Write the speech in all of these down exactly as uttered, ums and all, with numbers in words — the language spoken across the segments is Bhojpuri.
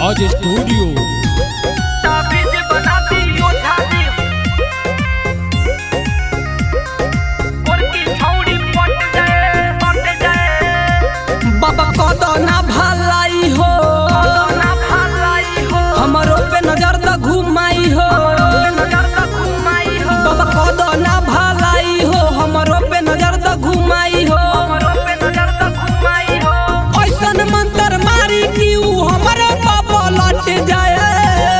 राज स्टूडियो। बाबा कदो ना भलाई हो, हमरो पे नजर द घुमाई हो। बाबा कदो ना भलाई हो, हमरो पे नजर द घुमाई हो। ऐसन मंत्र मारी कि ऊ हमरो पापा लट जाए।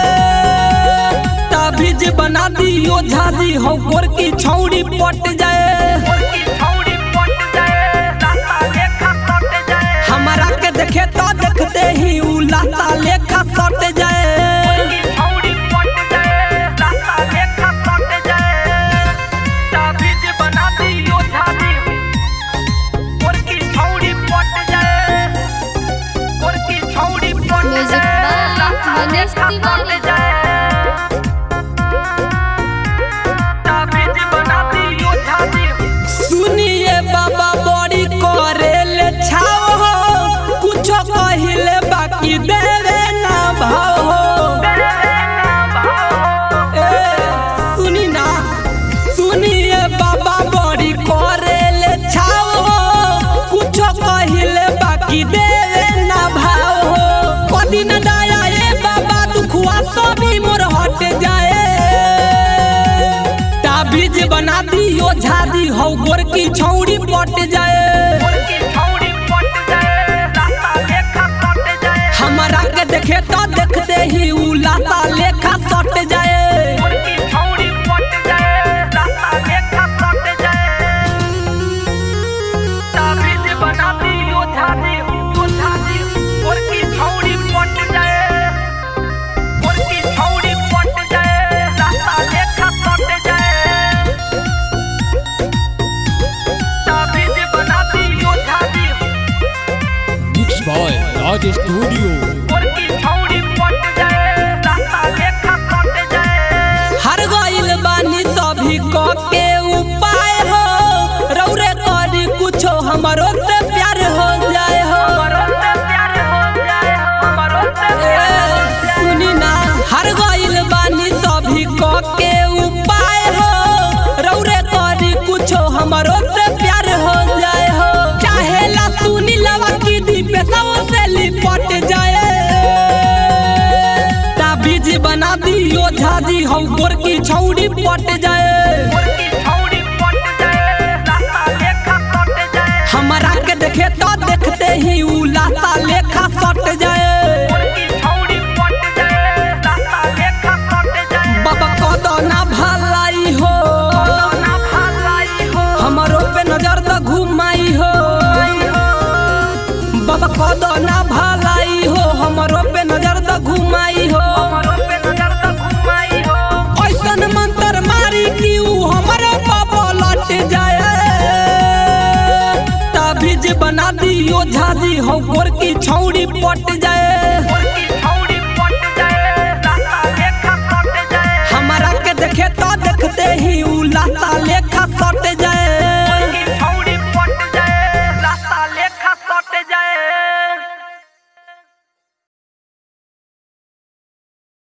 ताबीज बना दियो झादी हो, गोर की छौड़ी पट जाए। हमारा के देखे तो देखते ही ऊ लाता लेखा सट जाए। Music by Manish Tiwari. सुनिए बाबा बड़ी करे ले छाव हो, कुछ कहिले बाकी देवे ना भाव हो। ए सुनी ना, सुनिए बाबा बड़ी करे ले छाव हो, कुछ कहिले बाकी देवे ना भाव हो। कदी न दाया ए बाबा दुखवा सभी मोर हट जाए। ताबीज बना दियो झादी हो, गोर की छौड़ी पट जाए। हमारा के देखे तो देखते ही ऊ लाता लेखा सट जाए। Mix by Raj studio. हर गइल बानी सभी क के उपाय हो, रौरे करी कुछो हमरो से प्यार हो जाए हो। ए, सुनी ना, हर गइल बानी सभी क के उपाय हो, रौरे करी कुछो हमरो से प्यार हो जाए हो। चाहेला सुनी लवा की दीपे सब से लिपट जाए। ताबीज बना दियो झादी हो, गोर की छौड़ी पट जाए। हमारा के देखे तो देखते ही ऊ लाता लेखा सट जाए। बाबा कदो ना भलाई हो, हमरो पे नजर द घुमाई हो। बाबा कदो ना भलाई हो, हमरो पे नजर द घुमाई हो। ऐसन मंत्र मारी कि ऊ हमरो पापा लट जाए। ताबीज बना दियो झादी हो, गोर की छौड़ी पट जाए। हमारा के देखे तो देखते ही ऊ लाता लेखा सट